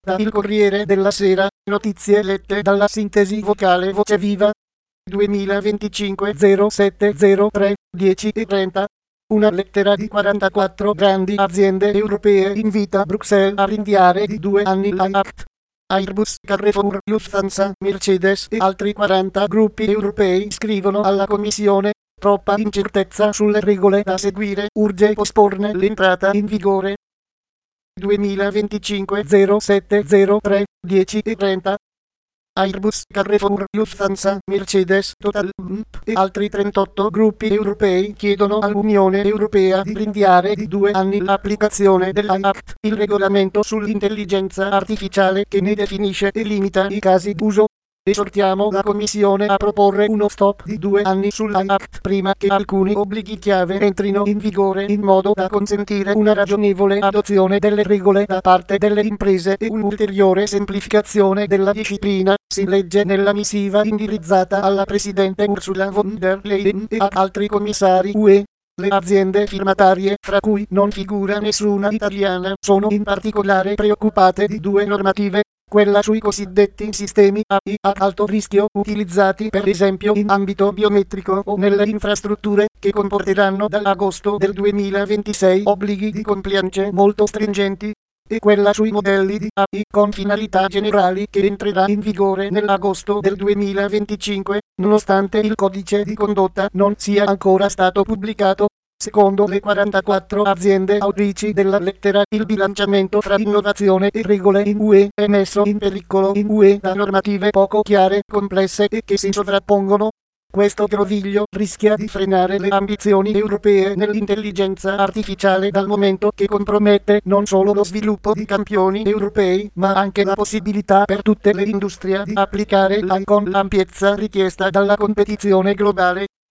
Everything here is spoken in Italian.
Da Il Corriere della Sera, notizie lette dalla sintesi vocale Voce Viva. 2025 0703 10:30. Una lettera di 44 grandi aziende europee invita Bruxelles a rinviare di 2 anni l'ACT. Airbus, Carrefour, Lufthansa, Mercedes e altri 40 gruppi europei scrivono alla Commissione: troppa incertezza sulle regole da seguire, urge posporne l'entrata in vigore. 2025 0703 10:30. Airbus, Carrefour, Lufthansa, Mercedes, Total e altri 38 gruppi europei chiedono all'Unione Europea di rinviare di 2 anni l'applicazione dell'ACT, il regolamento sull'intelligenza artificiale che ne definisce e limita i casi d'uso. Esortiamo la Commissione a proporre uno stop di 2 anni sull'ACT prima che alcuni obblighi chiave entrino in vigore, in modo da consentire una ragionevole adozione delle regole da parte delle imprese e un'ulteriore semplificazione della disciplina. Si legge nella missiva indirizzata alla Presidente Ursula von der Leyen e ad altri commissari UE. Le aziende firmatarie, fra cui non figura nessuna italiana, sono in particolare preoccupate di 2 normative: quella sui cosiddetti sistemi AI ad alto rischio utilizzati per esempio in ambito biometrico o nelle infrastrutture, che comporteranno dall'agosto del 2026 obblighi di compliance molto stringenti, e quella sui modelli di AI con finalità generali, che entrerà in vigore nell'agosto del 2025, nonostante il codice di condotta non sia ancora stato pubblicato. Secondo le 44 aziende autrici della lettera, il bilanciamento fra innovazione e regole in UE è messo in pericolo in UE da normative poco chiare, complesse e che si sovrappongono. Questo groviglio rischia di frenare le ambizioni europee nell'intelligenza artificiale, dal momento che compromette non solo lo sviluppo di campioni europei, ma anche la possibilità per tutte le industrie di applicare l'AI con l'ampiezza richiesta dalla competizione globale.